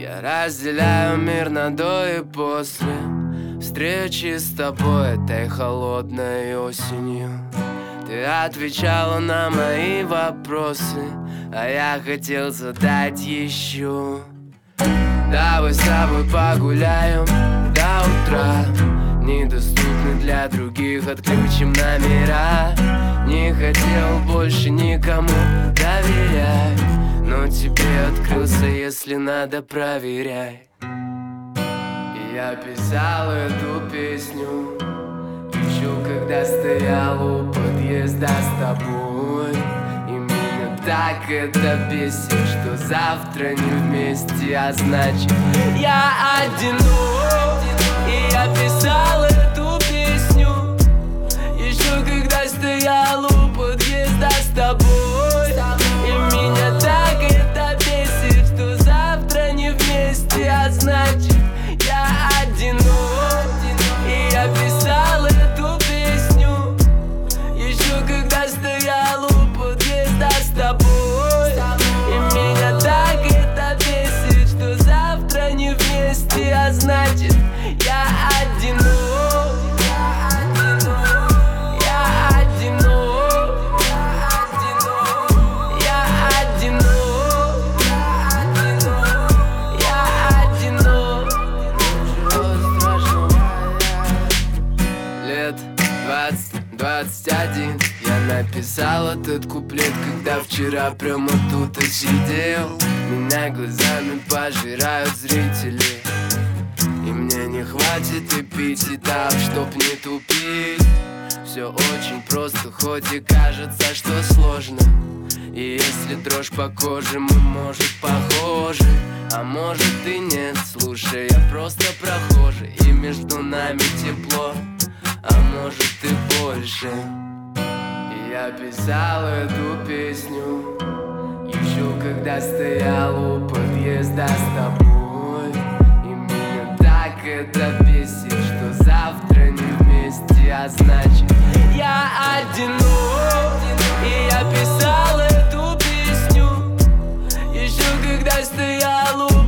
Я разделяю мир на до и после встречи с тобой этой холодной осенью. Ты отвечала на мои вопросы, а я хотел задать еще. Давай с тобой погуляем до утра, недоступны для других, отключим номера. Не хотел больше никому доверять, но тебе открылся, если надо, проверяй. И я писал эту песню еще когда стоял у подъезда с тобой. И меня так это бесит, что завтра не вместе, а значит я одинок. И я писал эту песню еще когда стоял у подъезда с тобой. И меня так это бесит, что завтра не вместе, а значит я одинок. И я писал эту песню еще когда стоял у подъезда с тобой. И меня так это бесит, что завтра не вместе, а значит я одинок. Лет 20-21 я написал этот куплет, когда вчера прямо тут и сидел. Меня глазами пожирают зрители, и мне не хватит и 5 этап, чтоб не тупить. Все очень просто, хоть и кажется, что сложно. И если дрожь по коже, мы, может, похожи, а может и нет. Слушай, я просто прохожий, и между нами тепло, а может и больше. И я писал эту песню еще когда стоял у подъезда с тобой. И меня так это бесит, что завтра не вместе, а значит я одинок. И я писал эту песню еще когда стоял у